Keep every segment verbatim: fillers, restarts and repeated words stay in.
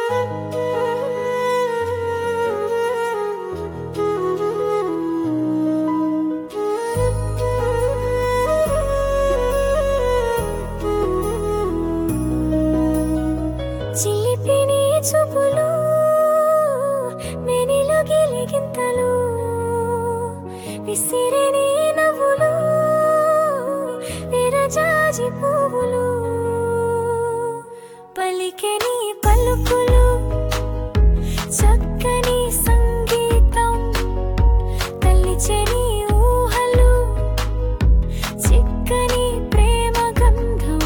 చూపులు మెనిలో గిలిగింతలు విసిరిని నవ్వులు విరజాజి పువ్వులు పలికెని పలుకులు చక్కని సంగీతం తల్లిచెని ఊహలు చిక్కని ప్రేమ గంధం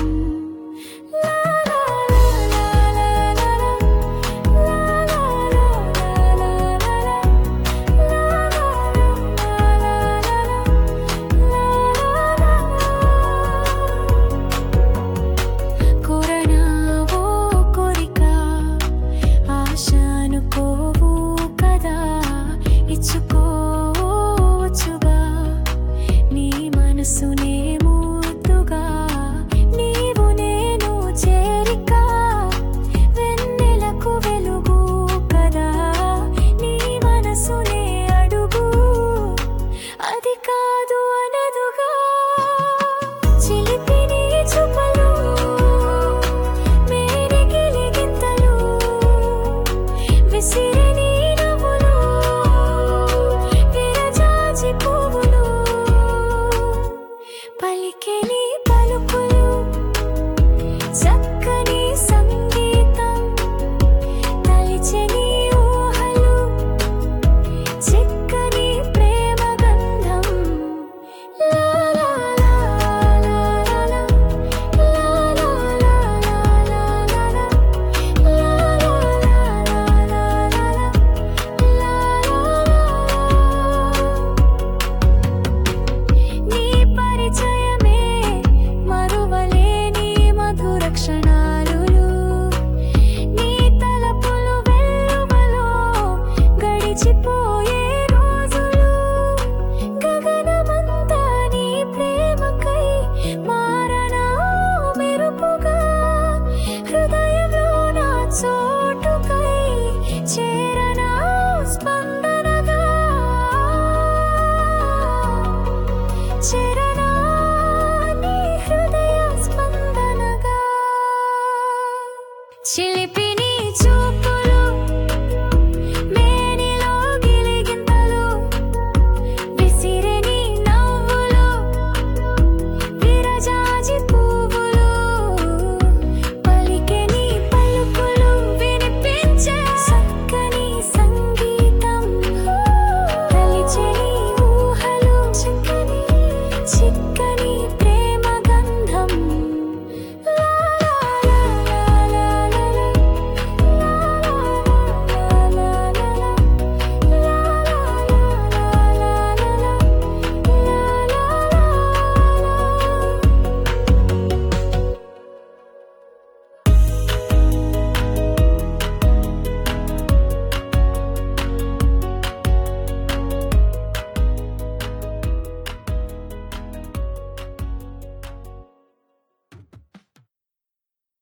పలికెని పలుకులు చక్కని సంగీతం తలిచెని ఊహలు చిక్కని ప్రేమ గంధం లా లా లా లా లా లా నీ పరిచయమే మరువలేని మధుర క్షణాలు నీ తలపులు వెల్లువలో గడిచిపోయే రోజులు గగనమంతా నీ ప్రేమకై మారనా మెరుపుగా హృదయంలో నా చోటుకై చేరనా స్పందనగా చేరనా నీ హృదయ స్పందనగా చిలిపిని చూ